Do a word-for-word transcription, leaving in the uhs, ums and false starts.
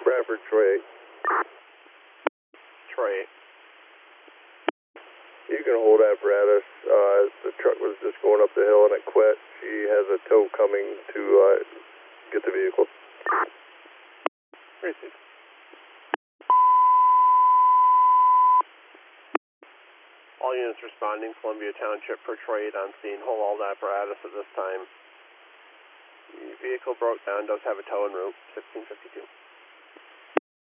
Bradford, Troy eight. Troy eight. You can hold apparatus. Uh, the truck was just going up the hill and it quit. She has a tow coming to uh, get the vehicle. Received. All units responding, Columbia Township per Troy eight on scene. Hold all apparatus at this time. The vehicle broke down, does have a tow en route, sixteen fifty-two.